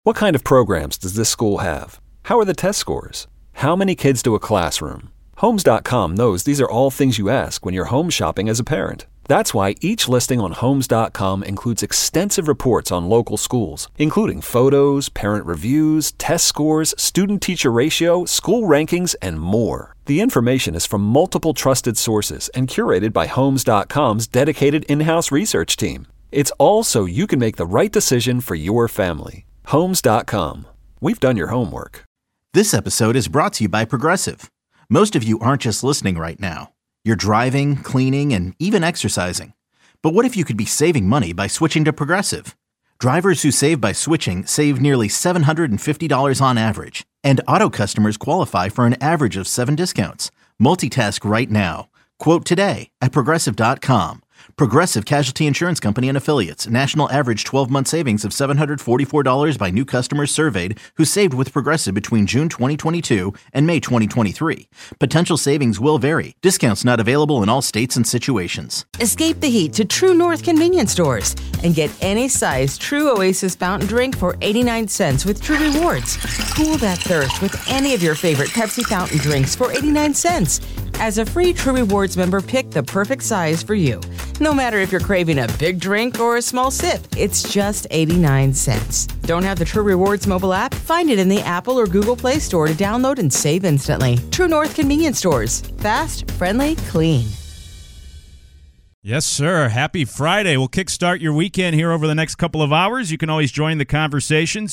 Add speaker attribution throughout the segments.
Speaker 1: What kind of programs does this school have? How are the test scores? How many kids do a classroom? Homes.com knows these are all things you ask when you're home shopping as a parent. That's why each listing on Homes.com includes extensive reports on local schools, including photos, parent reviews, test scores, student-teacher ratio, school rankings, and more. The information is from multiple trusted sources and curated by Homes.com's dedicated in-house research team. It's all so you can make the right decision for your family. Homes.com. We've done your homework.
Speaker 2: This episode is brought to you by Progressive. Most of you aren't just listening right now. You're driving, cleaning, and even exercising. But what if you could be saving money by switching to Progressive? Drivers who save by switching save nearly $750 on average. And auto customers qualify for an average of 7 discounts. Multitask right now. Quote today at Progressive.com. Progressive Casualty Insurance Company and Affiliates. National average 12-month savings of $744 by new customers surveyed who saved with Progressive between June 2022 and May 2023. Potential savings will vary. Discounts not available in all states and situations.
Speaker 3: Escape the heat to True North convenience stores and get any size True Oasis fountain drink for 89 cents with True Rewards. Cool that thirst with any of your favorite Pepsi fountain drinks for 89 cents. As a free True Rewards member, pick the perfect size for you. No matter if you're craving a big drink or a small sip, it's just 89 cents. Don't have the True Rewards mobile app? Find it in the Apple or Google Play Store to download and save instantly. True North convenience stores. Fast, friendly, clean.
Speaker 4: Yes, sir. Happy Friday. We'll kickstart your weekend here over the next couple of hours. You can always join the conversation,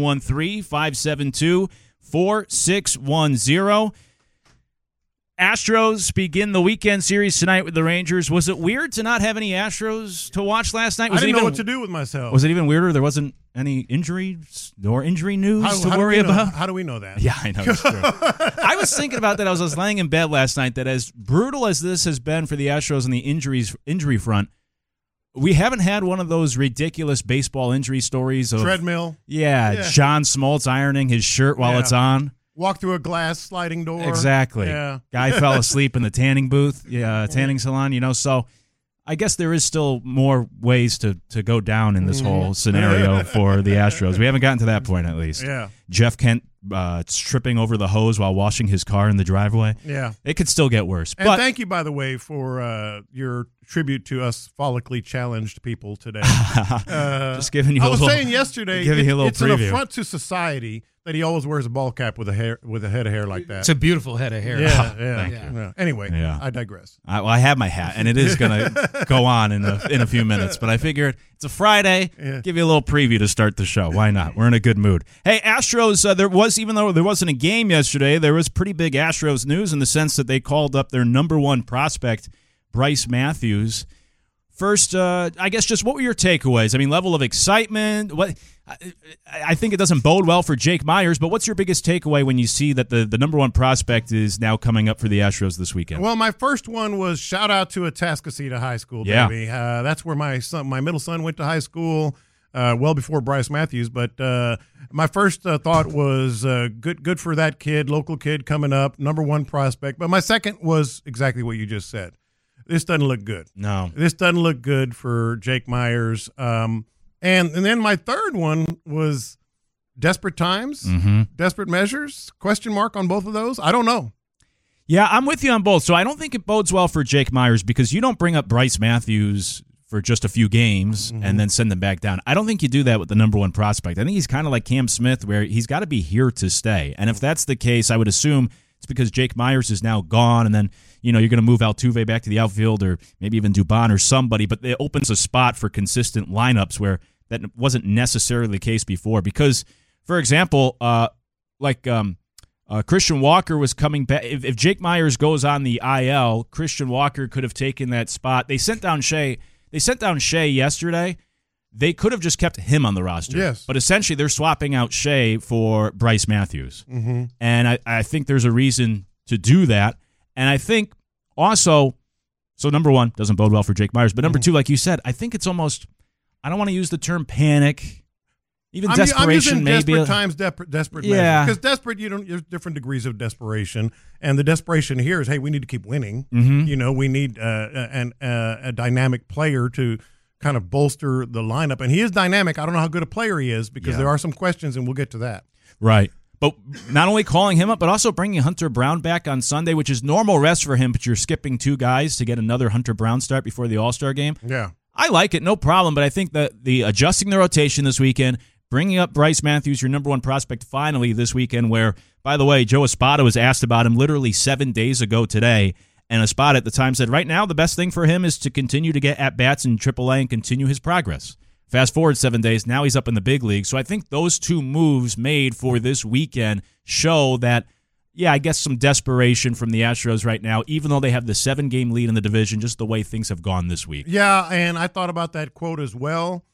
Speaker 4: 713-572-4610. Astros begin the weekend series tonight with the Rangers. Was it weird to not have any Astros to watch last night?
Speaker 5: I didn't know what to do with myself.
Speaker 4: Was it even weirder? There wasn't any injuries nor injury news to worry about?
Speaker 5: How do we know that?
Speaker 4: Yeah, I know. It's true. I was thinking about that. I was laying in bed last night that as brutal as this has been for the Astros on the injury front, we haven't had one of those ridiculous baseball injury stories of
Speaker 5: treadmill.
Speaker 4: Yeah. John Smoltz ironing his shirt while it's on.
Speaker 5: Walk through a glass sliding door.
Speaker 4: Exactly.
Speaker 5: Yeah.
Speaker 4: Guy fell asleep in the tanning booth, tanning salon, so I guess there is still more ways to go down in this whole scenario for the Astros. We haven't gotten to that point, at least.
Speaker 5: Yeah.
Speaker 4: Jeff Kent tripping over the hose while washing his car in the driveway.
Speaker 5: Yeah.
Speaker 4: It could still get worse.
Speaker 5: And thank you, by the way, for your tribute to us follically challenged people today.
Speaker 4: Just giving you
Speaker 5: I was saying yesterday, it's
Speaker 4: preview.
Speaker 5: an affront to society that he always wears a ball cap with a head of hair like that.
Speaker 6: It's a beautiful head of hair.
Speaker 5: Yeah.
Speaker 4: Thank you.
Speaker 5: Anyway, I digress.
Speaker 4: I have my hat, and it is going to go on in a few minutes. But I figured it's a Friday, give you a little preview to start the show. Why not? We're in a good mood. Hey, Astros, even though there wasn't a game yesterday, there was pretty big Astros news in the sense that they called up their number one prospect, Bryce Matthews. First, I guess just what were your takeaways? I mean, level of excitement. What I think it doesn't bode well for Jake Meyers, but what's your biggest takeaway when you see that the number one prospect is now coming up for the Astros this weekend?
Speaker 5: Well, my first one was shout out to Atascocita High School, baby.
Speaker 4: Yeah.
Speaker 5: That's where my middle son went to high school, well before Bryce Matthews. But my first thought was good for that kid, local kid coming up, number one prospect. But my second was exactly what you just said. This doesn't look good.
Speaker 4: No.
Speaker 5: This doesn't look good for Jake Meyers. And then my third one was desperate times, desperate measures, question mark on both of those. I don't know.
Speaker 4: Yeah, I'm with you on both. So I don't think it bodes well for Jake Meyers because you don't bring up Bryce Matthews for just a few games and then send them back down. I don't think you do that with the number one prospect. I think he's kind of like Cam Smith where he's got to be here to stay. And if that's the case, I would assume it's because Jake Meyers is now gone and then you're going to move Altuve back to the outfield or maybe even Dubon or somebody, but it opens a spot for consistent lineups where that wasn't necessarily the case before. Because, for example, Christian Walker was coming back. If Jake Meyers goes on the IL, Christian Walker could have taken that spot. They sent down Shea yesterday. They could have just kept him on the roster.
Speaker 5: Yes.
Speaker 4: But essentially they're swapping out Shea for Bryce Matthews.
Speaker 5: Mm-hmm.
Speaker 4: And I think there's a reason to do that. And I think also, so number one, doesn't bode well for Jake Meyers. But number two, like you said, I think it's almost, I don't want to use the term panic. Even desperation,
Speaker 5: I'm
Speaker 4: maybe.
Speaker 5: Desperate times, desperate measures. Because desperate, there's different degrees of desperation. And the desperation here is, hey, we need to keep winning.
Speaker 4: Mm-hmm.
Speaker 5: We need a dynamic player to kind of bolster the lineup. And he is dynamic. I don't know how good a player he is because there are some questions, and we'll get to that.
Speaker 4: Right. But not only calling him up, but also bringing Hunter Brown back on Sunday, which is normal rest for him, but you're skipping 2 guys to get another Hunter Brown start before the All-Star game.
Speaker 5: Yeah.
Speaker 4: I like it, no problem, but I think that the adjusting the rotation this weekend, bringing up Bryce Matthews, your number 1 prospect, finally this weekend, where, by the way, Joe Espada was asked about him literally 7 days ago today, and Espada at the time said right now the best thing for him is to continue to get at-bats in AAA and continue his progress. Fast forward 7 days, now he's up in the big league. So I think those 2 moves made for this weekend show that, I guess some desperation from the Astros right now, even though they have the 7-game lead in the division, just the way things have gone this week.
Speaker 5: Yeah, and I thought about that quote as well.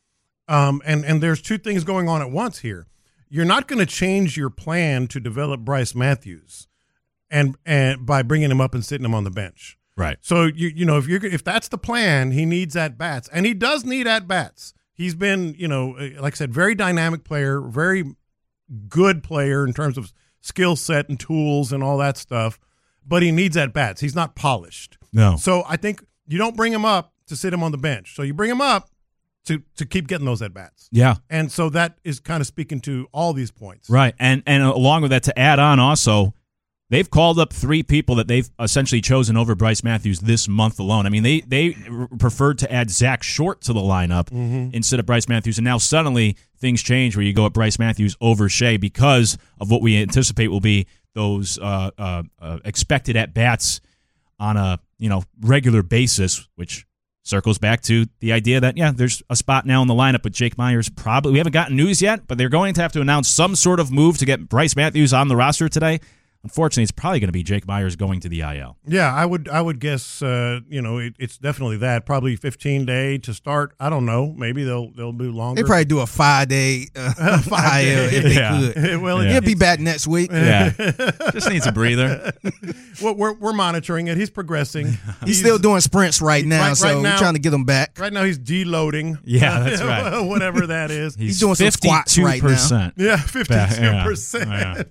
Speaker 5: And there's 2 things going on at once here. You're not going to change your plan to develop Bryce Matthews and by bringing him up and sitting him on the bench.
Speaker 4: Right.
Speaker 5: So, if that's the plan, he needs at-bats. And he does need at-bats. He's been, like I said, very dynamic player, very good player in terms of skill set and tools and all that stuff, but he needs at-bats. He's not polished.
Speaker 4: No.
Speaker 5: So I think you don't bring him up to sit him on the bench. So you bring him up to keep getting those at-bats.
Speaker 4: Yeah.
Speaker 5: And so that is kind of speaking to all these points.
Speaker 4: Right. And along with that, to add on also, they've called up 3 people that they've essentially chosen over Bryce Matthews this month alone. I mean, they preferred to add Zach Short to the lineup instead of Bryce Matthews, and now suddenly things change where you go at Bryce Matthews over Shea because of what we anticipate will be those expected at-bats on a regular basis, which circles back to the idea that, there's a spot now in the lineup, but Jake Myers probably – we haven't gotten news yet, but they're going to have to announce some sort of move to get Bryce Matthews on the roster today. Unfortunately, it's probably going to be Jake Myers going to the IL.
Speaker 5: Yeah, I would guess. It's definitely that. Probably 15-day to start. I don't know. Maybe they'll do longer.
Speaker 6: They probably do a 5-day IL if they could.
Speaker 5: Well,
Speaker 6: he'll be back next week.
Speaker 4: Yeah, just needs a breather.
Speaker 5: Well, we're monitoring it. He's progressing.
Speaker 6: He's still doing sprints right now,
Speaker 5: so
Speaker 6: we're trying to get him back.
Speaker 5: Right now, he's deloading.
Speaker 4: Yeah, that's right.
Speaker 5: Whatever that is.
Speaker 6: He's doing some squats right now.
Speaker 5: Yeah, 52%.
Speaker 4: Yeah.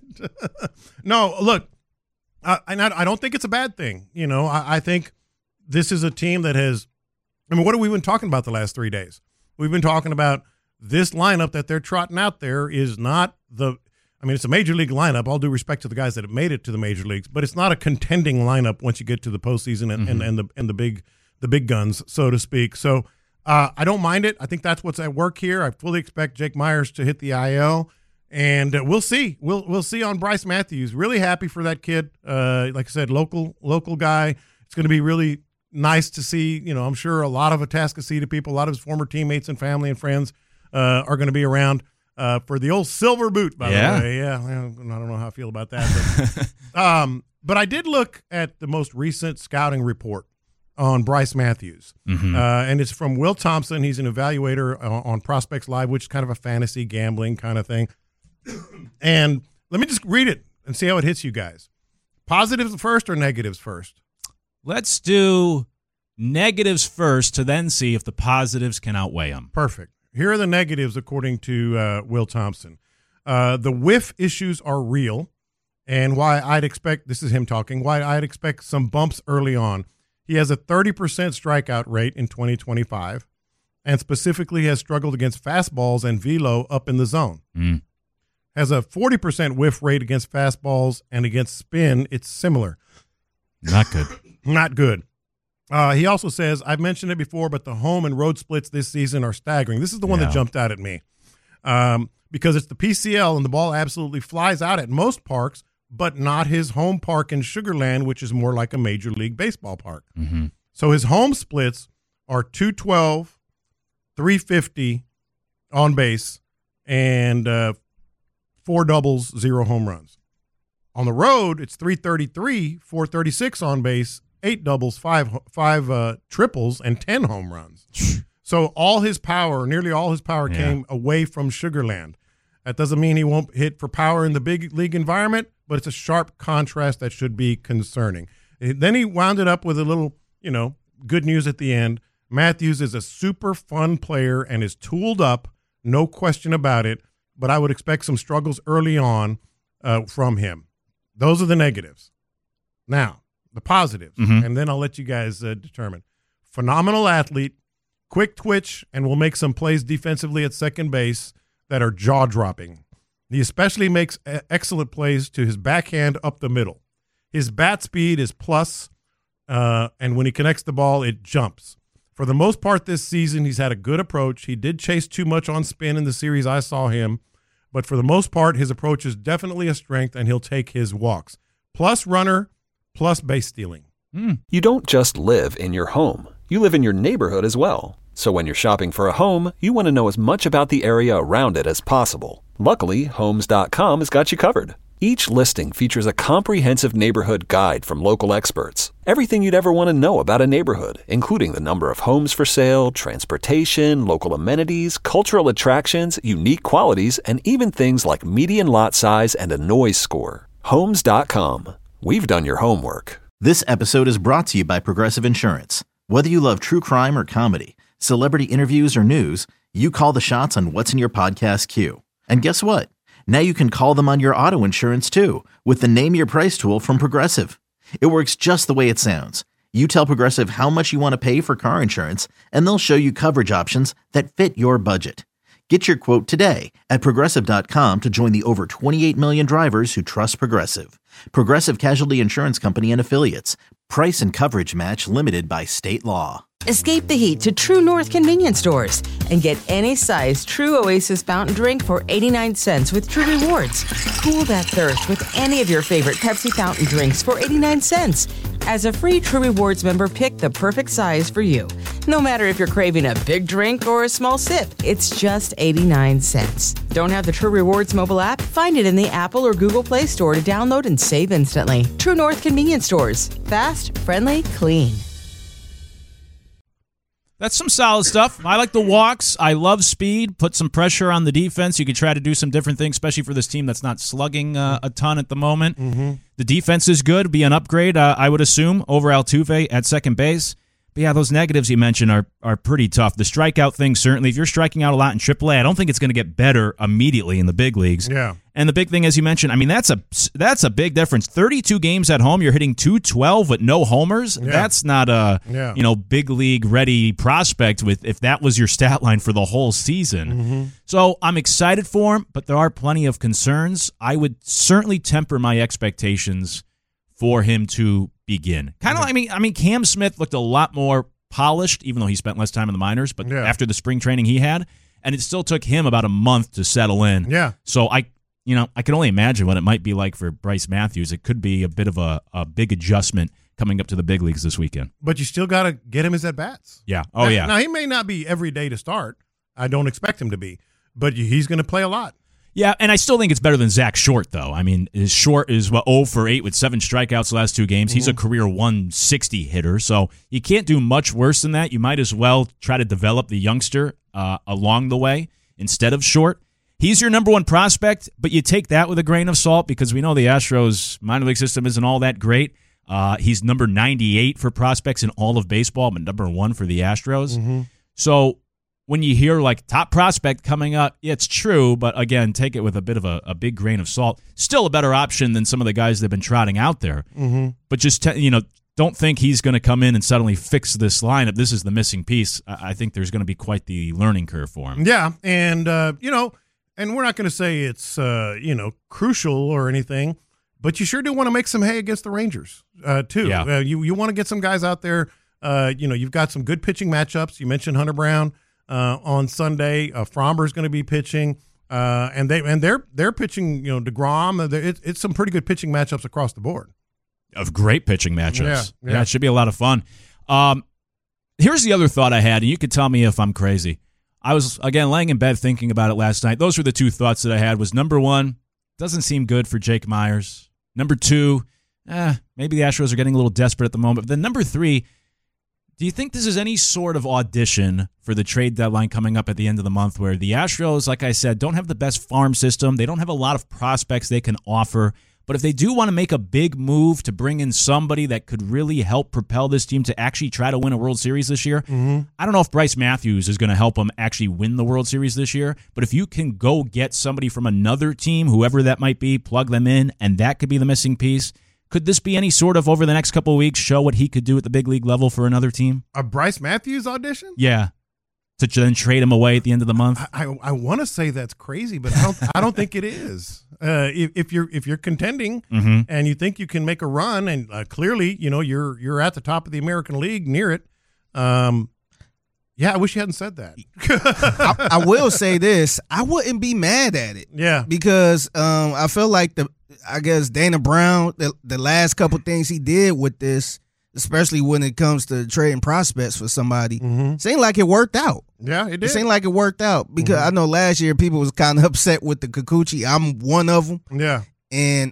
Speaker 5: No, look, I don't think it's a bad thing. I think this is a team that has – what have we been talking about the last 3 days? We've been talking about this lineup that they're trotting out there is not it's a major league lineup, all due respect to the guys that have made it to the major leagues, but it's not a contending lineup once you get to the postseason and the big guns, so to speak. So I don't mind it. I think that's what's at work here. I fully expect Jake Myers to hit the IL. And we'll see. We'll see on Bryce Matthews. Really happy for that kid. Like I said, local guy. It's going to be really nice to see. I'm sure a lot of Atascocita people, a lot of his former teammates and family and friends are going to be around for the old silver boot, by the way. Yeah, I don't know how I feel about that. But I did look at the most recent scouting report on Bryce Matthews. And it's from Will Thompson. He's an evaluator on Prospects Live, which is kind of a fantasy gambling kind of thing. And let me just read it and see how it hits you guys. Positives first or negatives first?
Speaker 4: Let's do negatives first to then see if the positives can outweigh them.
Speaker 5: Perfect. Here are the negatives according to Will Thompson. The whiff issues are real, and why I'd expect, this is him talking, why I'd expect some bumps early on. He has a 30% strikeout rate in 2025, and specifically has struggled against fastballs and velo up in the zone. Has a 40% whiff rate against fastballs, and against spin, it's similar.
Speaker 4: Not good.
Speaker 5: Not good. He also says, I've mentioned it before, but the home and road splits this season are staggering. This is the one that jumped out at me. Because it's the PCL, and the ball absolutely flies out at most parks, but not his home park in Sugar Land, which is more like a Major League Baseball park. So his home splits are 212, 350 on base, and 4 doubles, 0 home runs. On the road, it's 333, 436 on base, 8 doubles, 5 triples, and 10 home runs. So all his power, nearly all his power came away from Sugar Land. That doesn't mean he won't hit for power in the big league environment, but it's a sharp contrast that should be concerning. Then he wound it up with a little, good news at the end. Matthews is a super fun player and is tooled up, no question about it, but I would expect some struggles early on from him. Those are the negatives. Now, the positives, and then I'll let you guys determine. Phenomenal athlete, quick twitch, and will make some plays defensively at second base that are jaw-dropping. He especially makes excellent plays to his backhand up the middle. His bat speed is plus, and when he connects the ball, it jumps. For the most part this season, he's had a good approach. He did chase too much on spin in the series I saw him, but for the most part, his approach is definitely a strength, and he'll take his walks. Plus runner, plus base stealing.
Speaker 1: You don't just live in your home. You live in your neighborhood as well. So when you're shopping for a home, you want to know as much about the area around it as possible. Luckily, Homes.com has got you covered. Each listing features a comprehensive neighborhood guide from local experts. Everything you'd ever want to know about a neighborhood, including the number of homes for sale, transportation, local amenities, cultural attractions, unique qualities, and even things like median lot size and a noise score. Homes.com. We've done your homework.
Speaker 2: This episode is brought to you by Progressive Insurance. Whether you love true crime or comedy, celebrity interviews or news, you call the shots on what's in your podcast queue. And guess what? Now you can call them on your auto insurance too with the Name Your Price tool from Progressive. It works just the way it sounds. You tell Progressive how much you want to pay for car insurance, and they'll show you coverage options that fit your budget. Get your quote today at Progressive.com to join the over 28 million drivers who trust Progressive. Progressive Casualty Insurance Company and Affiliates. Price and coverage match limited by state law.
Speaker 3: Escape the heat to True North convenience stores and get any size True Oasis fountain drink for 89 cents with True Rewards. Cool that thirst with any of your favorite Pepsi fountain drinks for 89 cents. As a free True Rewards member, pick the perfect size for you. No matter if you're craving a big drink or a small sip, it's just 89 cents. Don't have the True Rewards mobile app? Find it in the Apple or Google Play Store to download and save instantly. True North convenience stores. Fast, friendly, clean.
Speaker 4: That's some solid stuff. I like the walks. I love speed. Put some pressure on the defense. You could try to do some different things, especially for this team that's not slugging a ton at the moment. Mm-hmm. The defense is good. Be an upgrade, I would assume, over Altuve at second base. But yeah, those negatives you mentioned are pretty tough. The strikeout thing, certainly. If you're striking out a lot in AAA, I don't think it's going to get better immediately in the big leagues.
Speaker 5: Yeah.
Speaker 4: And the big thing, as you mentioned, I mean, that's a big difference. 32 games at home, you're hitting .212 with no homers. Yeah. That's not a big league ready prospect with if that was your stat line for the whole season. Mm-hmm. So I'm excited for him, but there are plenty of concerns. I would certainly temper my expectations for him to begin. Kind of, I mean, Cam Smith looked a lot more polished, even though he spent less time in the minors. But after the spring training he had, and it still took him about a month to settle in. Yeah. So I can only imagine what it might be like for Bryce Matthews. It could be a bit of a big adjustment coming up to the big leagues this weekend.
Speaker 5: But you still got to get him his at-bats.
Speaker 4: Yeah.
Speaker 5: Now, he may not be every day to start. I don't expect him to be. But he's going to play a lot.
Speaker 4: Yeah, and I still think it's better than Zach Short, though. I mean, his Short is 0 for 8 with 7 strikeouts the last 2 games. He's a career 160 hitter, so you can't do much worse than that. You might as well try to develop the youngster along the way instead of Short. He's your number 1 prospect, but you take that with a grain of salt because we know the Astros minor league system isn't all that great. He's number 98 for prospects in all of baseball, but number 1 for the Astros. Mm-hmm. So when you hear like top prospect coming up, it's true, but again, take it with a bit of a big grain of salt. Still a better option than some of the guys they've been trotting out there. Mm-hmm. But just don't think he's going to come in and suddenly fix this lineup. This is the missing piece. I think there's going to be quite the learning curve for him.
Speaker 5: Yeah, and and we're not going to say it's crucial or anything, but you sure do want to make some hay against the Rangers too. Yeah. You want to get some guys out there. You've got some good pitching matchups. You mentioned Hunter Brown. On Sunday, Fromber's going to be pitching, and they're pitching. DeGrom. It's some pretty good pitching matchups across the board.
Speaker 4: Of great pitching matchups. Yeah, it should be a lot of fun. Here's the other thought I had, and you could tell me if I'm crazy. I was again laying in bed thinking about it last night. Those were the 2 thoughts that I had. Was number 1, doesn't seem good for Jake Myers. Number 2, maybe the Astros are getting a little desperate at the moment. But then number 3. Do you think this is any sort of audition for the trade deadline coming up at the end of the month where the Astros, like I said, don't have the best farm system. They don't have a lot of prospects they can offer. But if they do want to make a big move to bring in somebody that could really help propel this team to actually try to win a World Series this year, I don't know if Bryce Matthews is going to help them actually win the World Series this year. But if you can go get somebody from another team, whoever that might be, plug them in, and that could be the missing piece. Could this be any sort of, over the next couple of weeks, show what he could do at the big league level for another team?
Speaker 5: A Bryce Matthews audition?
Speaker 4: Yeah. to then trade him away at the end of the month?
Speaker 5: I want to say that's crazy, but I don't think it is. If you're contending and you think you can make a run, and clearly you're at the top of the American League, near it. Yeah, I wish you hadn't said that.
Speaker 6: I will say this: I wouldn't be mad at it.
Speaker 5: Yeah,
Speaker 6: because I feel like Dana Brown, the last couple things he did with this, especially when it comes to trading prospects for somebody, seemed like it worked out.
Speaker 5: Yeah, it did.
Speaker 6: It seemed like it worked out because I know last year people was kind of upset with the Kikuchi. I'm one of them.
Speaker 5: Yeah,
Speaker 6: and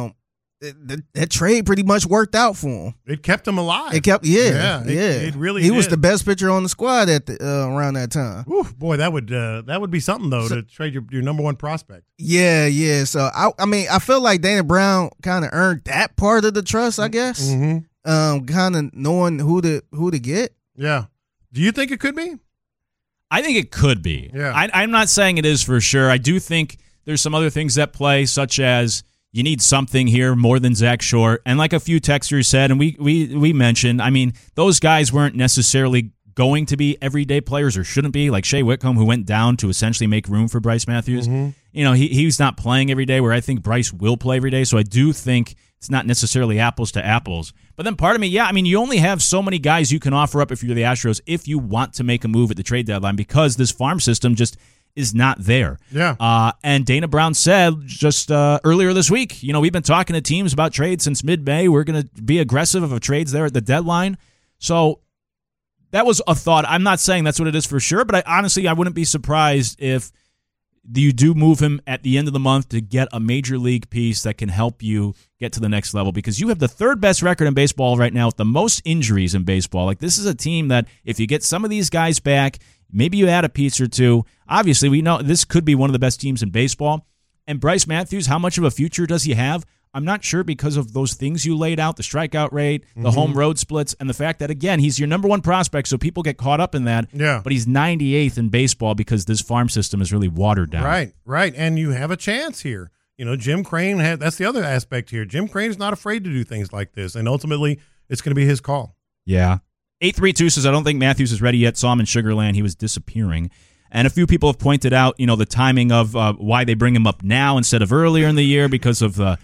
Speaker 6: that trade pretty much worked out for him.
Speaker 5: It kept him alive.
Speaker 6: It kept, It
Speaker 5: really.
Speaker 6: He
Speaker 5: did.
Speaker 6: was the best pitcher on the squad at around that time.
Speaker 5: Ooh, boy, that would be something though, to trade your number one prospect.
Speaker 6: Yeah. So I feel like Dana Brown kind of earned that part of the trust, I guess. Kind of knowing who to get.
Speaker 5: Yeah. Do you think it could be?
Speaker 4: I think it could be.
Speaker 5: Yeah.
Speaker 4: I'm not saying it is for sure. I do think there's some other things at play, such as you need something here more than Zach Short. And like a few texters said, and we mentioned, I mean, those guys weren't necessarily going to be everyday players or shouldn't be, like Shea Whitcomb, who went down to essentially make room for Bryce Matthews. He's not playing every day, where I think Bryce will play every day. So I do think it's not necessarily apples to apples. But then part of me, you only have so many guys you can offer up if you're the Astros if you want to make a move at the trade deadline, because this farm system just is not there.
Speaker 5: Yeah.
Speaker 4: And Dana Brown said just earlier this week, we've been talking to teams about trades since mid-May. We're going to be aggressive of trades there at the deadline. So that was a thought. I'm not saying that's what it is for sure, but I wouldn't be surprised if you do move him at the end of the month to get a major league piece that can help you get to the next level, because you have the third best record in baseball right now with the most injuries in baseball. Like, this is a team that if you get some of these guys back, maybe you add a piece or two. Obviously, we know this could be one of the best teams in baseball. And Bryce Matthews, how much of a future does he have? I'm not sure, because of those things you laid out, the strikeout rate, the home road splits, and the fact that, again, he's your number one prospect, so people get caught up in that.
Speaker 5: Yeah.
Speaker 4: But he's 98th in baseball because this farm system is really watered down.
Speaker 5: Right. And you have a chance here. Jim Crane that's the other aspect here. Jim Crane is not afraid to do things like this, and ultimately it's going to be his call.
Speaker 4: Yeah. 832 says, I don't think Matthews is ready yet. Saw him in Sugar Land. He was disappearing. And a few people have pointed out, the timing of why they bring him up now instead of earlier in the year, because of what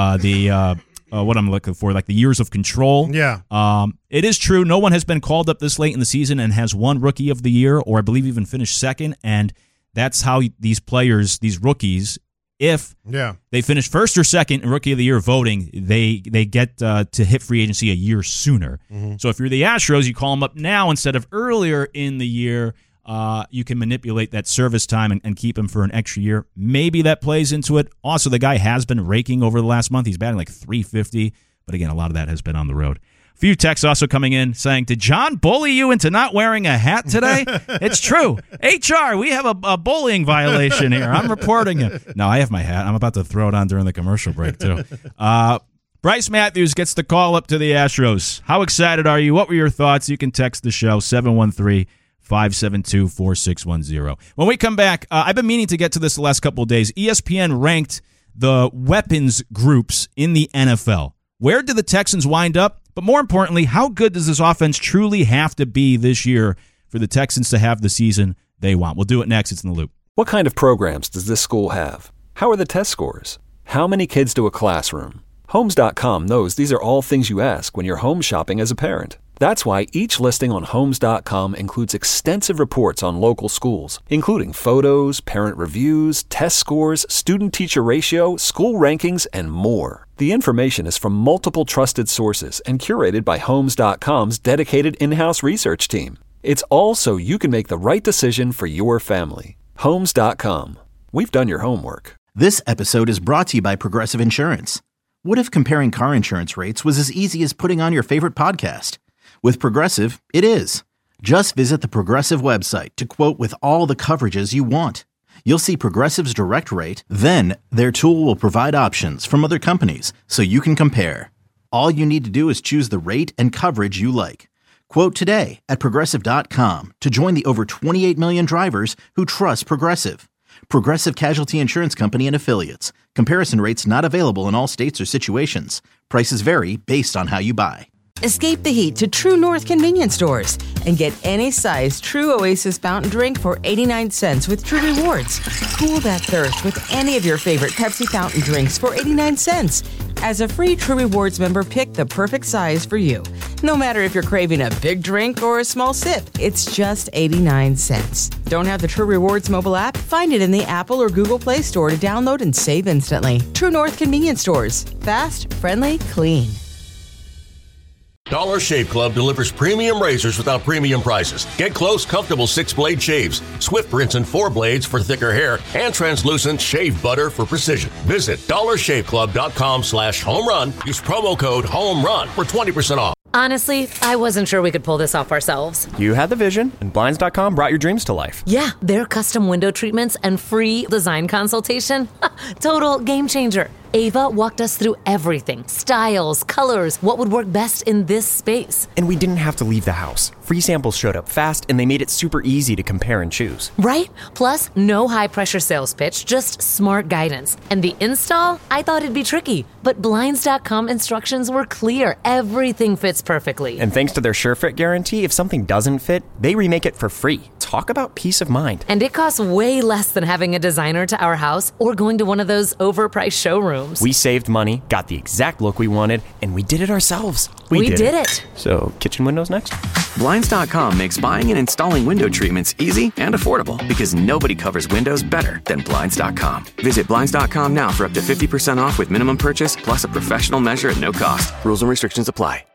Speaker 4: I'm looking for, like the years of control.
Speaker 5: Yeah.
Speaker 4: It is true. No one has been called up this late in the season and has won Rookie of the Year, or I believe even finished second. And that's how these players, these rookies, if they finish first or second in Rookie of the Year voting, they get to hit free agency a year sooner. So if you're the Astros, you call them up now instead of earlier in the year. You can manipulate that service time and keep him for an extra year. Maybe that plays into it. Also, the guy has been raking over the last month. He's batting like .350, but again, a lot of that has been on the road. A few texts also coming in saying, did John bully you into not wearing a hat today? It's true. HR, we have a bullying violation here. I'm reporting it. No, I have my hat. I'm about to throw it on during the commercial break, too. Bryce Matthews gets the call up to the Astros. How excited are you? What were your thoughts? You can text the show, 713-572-4610. When we come back, I've been meaning to get to this the last couple of days. ESPN ranked the weapons groups in the NFL. Where did the Texans wind up? But more importantly, how good does this offense truly have to be this year for the Texans to have the season they want? We'll do it next. It's In the Loop.
Speaker 1: What kind of programs does this school have? How are the test scores? How many kids do a classroom? Homes.com knows these are all things you ask when you're home shopping as a parent. That's why each listing on Homes.com includes extensive reports on local schools, including photos, parent reviews, test scores, student-teacher ratio, school rankings, and more. The information is from multiple trusted sources and curated by Homes.com's dedicated in-house research team. It's all so you can make the right decision for your family. Homes.com. We've done your homework.
Speaker 2: This episode is brought to you by Progressive Insurance. What if comparing car insurance rates was as easy as putting on your favorite podcast? With Progressive, it is. Just visit the Progressive website to quote with all the coverages you want. You'll see Progressive's direct rate, then their tool will provide options from other companies so you can compare. All you need to do is choose the rate and coverage you like. Quote today at Progressive.com to join the over 28 million drivers who trust Progressive. Progressive Casualty Insurance Company and Affiliates. Comparison rates not available in all states or situations. Prices vary based on how you buy.
Speaker 3: Escape the heat to True North convenience stores and get any size True Oasis fountain drink for 89 cents with True Rewards. Cool that thirst with any of your favorite Pepsi fountain drinks for 89 cents. As a free True Rewards member, pick the perfect size for you. No matter if you're craving a big drink or a small sip, it's just 89 cents. Don't have the True Rewards mobile app? Find it in the Apple or Google Play Store to download and save instantly. True North convenience stores. Fast, friendly, clean.
Speaker 7: Dollar Shave Club delivers premium razors without premium prices. Get close, comfortable 6-blade shaves, swift rinse and 4 blades for thicker hair, and translucent shave butter for precision. Visit dollarshaveclub.com/homerun. Use promo code HOMERUN for 20% off.
Speaker 8: Honestly, I wasn't sure we could pull this off ourselves.
Speaker 9: You had the vision, and Blinds.com brought your dreams to life.
Speaker 8: Yeah, their custom window treatments and free design consultation. Total game changer. Ava walked us through everything. Styles, colors, what would work best in this space.
Speaker 9: And we didn't have to leave the house. Free samples showed up fast, and they made it super easy to compare and choose.
Speaker 8: Right? Plus, no high-pressure sales pitch, just smart guidance. And the install? I thought it'd be tricky, but Blinds.com instructions were clear. Everything fits perfectly.
Speaker 9: And thanks to their SureFit guarantee, if something doesn't fit, they remake it for free. Talk about peace of mind.
Speaker 8: And it costs way less than having a designer to our house or going to one of those overpriced showrooms.
Speaker 9: We saved money, got the exact look we wanted, and we did it ourselves.
Speaker 8: We did it.
Speaker 9: So, kitchen windows next?
Speaker 10: Blinds.com makes buying and installing window treatments easy and affordable because nobody covers windows better than Blinds.com. Visit Blinds.com now for up to 50% off with minimum purchase plus a professional measure at no cost. Rules and restrictions apply.